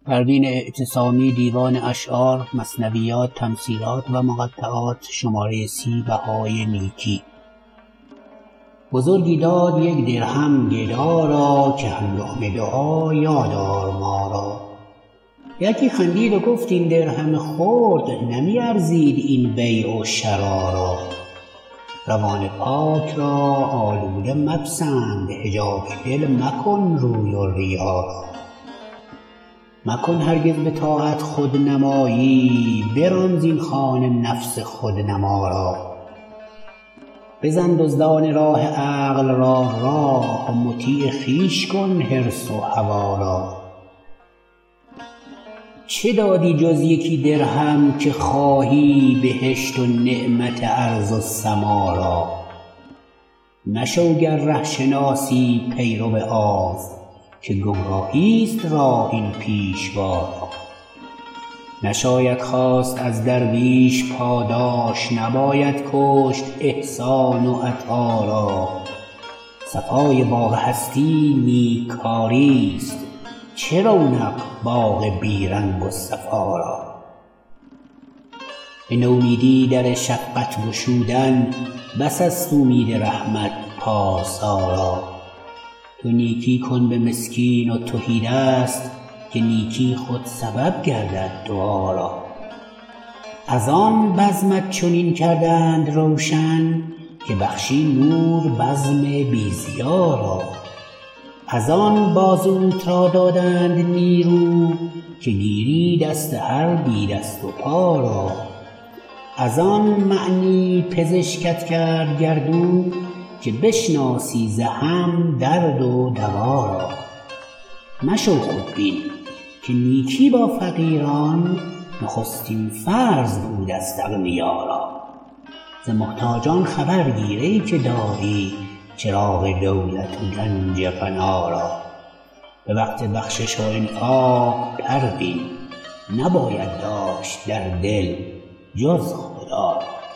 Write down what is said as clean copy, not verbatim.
پروین اعتصامی، دیوان اشعار، مثنویات، تمثیلات و مقطعات، شماره 30. بهای نیکی. بزرگی داد 1 درهم گدا را، که هنگام دعا یاد آر ما را. یکی خندید و گفت این درهم خرد، نمی ارزید این بیع و شرا را. روان پاک را آلوده مپسند، حجاب دل مکن روی و ریا را. مکن هرگز به طاعت خود نمایی، بران زین خانه نفس خود نما را. بزن دزدان راه عقل راه، مطیع خویش کن حرص و هوا را. چه دادی جز 1 درهم که خواهی، بهشت و نعمت ارض و سما را. مشو گر ره شناسی پیرو آز، که گمراهی است راه این پیشوا را. نشاید خواست از درویش پاداش، نباید کشت احسان و عطا را. صفای باغ هستی نیککاری است، چه رونق باغ بیرنگ و صفا را. به نومیدی در شفقت گشودن، بس است امید رحمت پارسا را. تو نیکی کن به مسکین و تهیدست، که نیکی خود سبب گردد دعا را. از آن بزمت چنین کردند روشن، که بخشی نور بزم بی ضیا را. از آن بازوت را دادند نیرو، که گیری دست هر بی دست و پا را. از آن معنی پزشکت کرد گردون، که بشناسی ز هم درد و دوا را. مشو خودبین که نیکی با فقیران، نخستین فرض بود است اغنیا را. ز محتاجان خبر گیر ای که داری، چراغ دولت و گنج غنا را. به وقت بخشش و انفاق پروین، نباید داشت در دل جز خدا را.